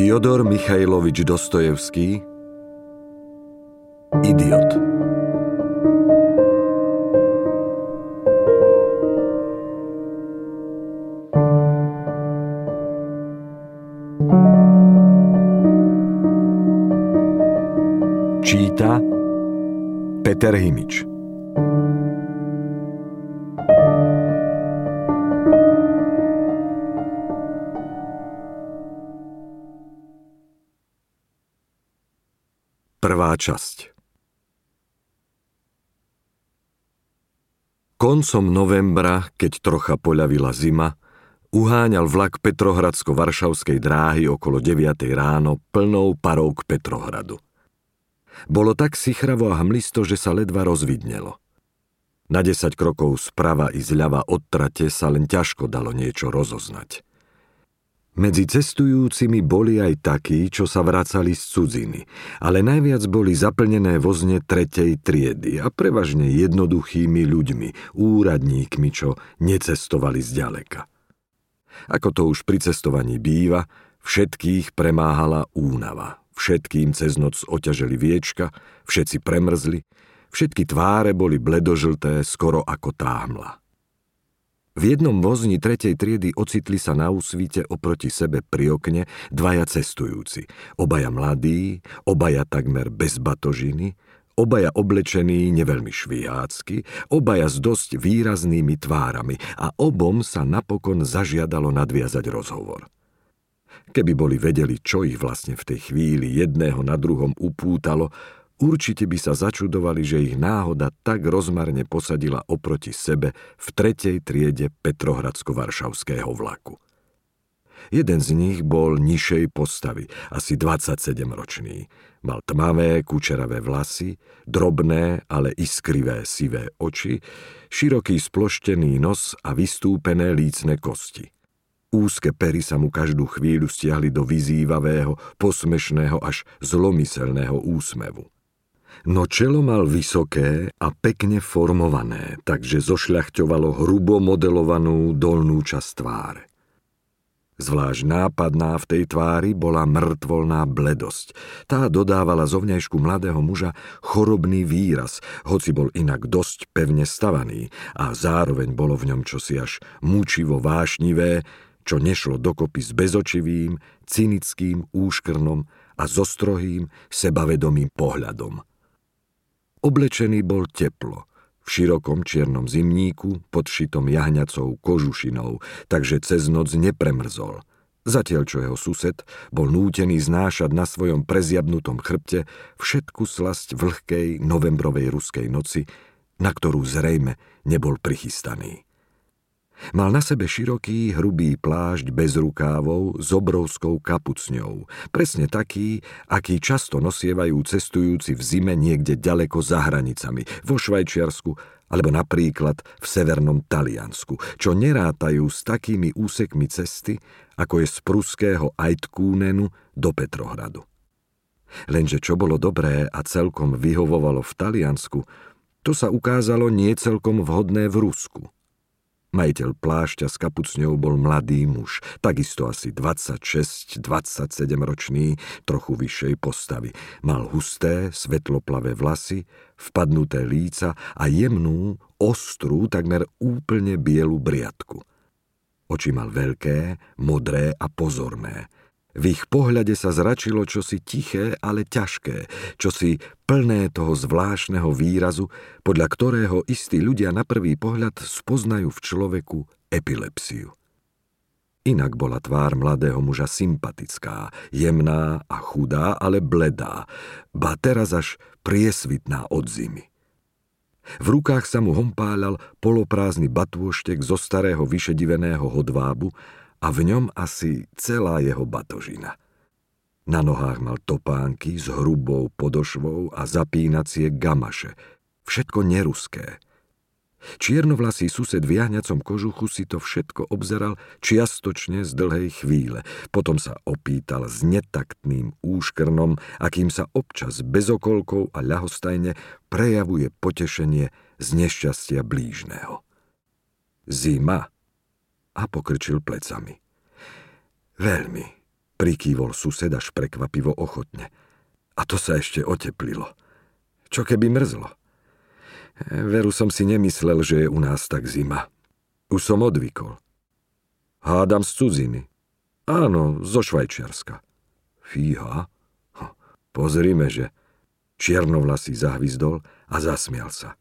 Fyodor Michajlovič Dostojevský Idiot. Číta Peter Himič. Prvá časť. Koncom novembra, keď trocha poľavila zima, uháňal vlak Petrohradsko-Varšavskej dráhy okolo 9 ráno plnou parou k Petrohradu. Bolo tak sichravo a hmlisto, že sa ledva rozvidnelo. Na 10 krokov sprava i zľava od trate sa len ťažko dalo niečo rozoznať. Medzi cestujúcimi boli aj takí, čo sa vracali z cudziny, ale najviac boli zaplnené vozne 3. triedy a prevažne jednoduchými ľuďmi, úradníkmi, čo necestovali zďaleka. Ako to už pri cestovaní býva, všetkých premáhala únava. Všetkým cez noc oťaželi viečka, všetci premrzli, všetky tváre boli bledožlté, skoro ako tá hmla. V jednom vozni 3. triedy ocitli sa na úsvite oproti sebe pri okne dvaja cestujúci, obaja mladí, obaja takmer bez batožiny, obaja oblečení neveľmi švihácky, obaja s dosť výraznými tvárami a obom sa napokon zažiadalo nadviazať rozhovor. Keby boli vedeli, čo ich vlastne v tej chvíli jedného na druhom upútalo, určite by sa začudovali, že ich náhoda tak rozmarne posadila oproti sebe v 3. triede Petrohradsko-Varšavského vlaku. Jeden z nich bol nižšej postavy, asi 27-ročný. Mal tmavé, kučeravé vlasy, drobné, ale iskrivé sivé oči, široký sploštený nos a vystúpené lícne kosti. Úzke pery sa mu každú chvíľu stiahli do vyzývavého, posmešného až zlomyselného úsmevu. No čelo mal vysoké a pekne formované, takže zošľachťovalo hrubo modelovanú dolnú časť tváre. Zvlášť nápadná v tej tvári bola mŕtvolná bledosť. Tá dodávala zovňajšku mladého muža chorobný výraz, hoci bol inak dosť pevne stavaný a zároveň bolo v ňom čosi až mučivo vášnivé, čo nešlo dokopy s bezočivým, cynickým úškrnom a zostrohým, sebavedomým pohľadom. Oblečený bol teplo, v širokom čiernom zimníku, podšitom jahňacou kožušinou, takže cez noc nepremrzol. Zatiaľ, čo jeho sused bol nútený znášať na svojom prezjabnutom chrbte všetku slasť vlhkej novembrovej ruskej noci, na ktorú zrejme nebol prichystaný. Mal na sebe široký, hrubý plášť bez rukávov s obrovskou kapucňou, presne taký, aký často nosievajú cestujúci v zime niekde ďaleko za hranicami, vo Švajčiarsku alebo napríklad v severnom Taliansku, čo nerátajú s takými úsekmi cesty, ako je z pruského Eidkúnenu do Petrohradu. Lenže čo bolo dobré a celkom vyhovovalo v Taliansku, to sa ukázalo nie celkom vhodné v Rusku. Majiteľ plášťa s kapucňou bol mladý muž, takisto asi 26-27 ročný, trochu vyššej postavy. Mal husté, svetloplavé vlasy, vpadnuté líca a jemnú, ostrú, takmer úplne bielu briadku. Oči mal veľké, modré a pozorné. V ich pohľade sa zračilo čosi tiché, ale ťažké, čosi plné toho zvláštneho výrazu, podľa ktorého istí ľudia na prvý pohľad spoznajú v človeku epilepsiu. Inak bola tvár mladého muža sympatická, jemná a chudá, ale bledá, ba teraz až priesvitná od zimy. V rukách sa mu hompáľal poloprázdny batôštek zo starého vyšediveného hodvábu a v ňom asi celá jeho batožina. Na nohách mal topánky s hrubou podošvou a zapínacie gamaše, všetko neruské. Čiernovlasý sused v jahňacom kožuchu si to všetko obzeral čiastočne z dlhej chvíle. Potom sa opýtal s netaktným úškrnom, akým sa občas bez okolkov a ľahostajne prejavuje potešenie z nešťastia blížneho. Zima? A pokrčil plecami. Veľmi, Prikývol sused až prekvapivo ochotne. A to sa ešte oteplilo. Čo keby mrzlo? Veru som si nemyslel, že je u nás tak zima. Už som odvykol. Hádam z cudziny. Áno, zo Švajčiarska. Fíha. Pozrime, že... Čiernovlasý zahvizdol a zasmial sa.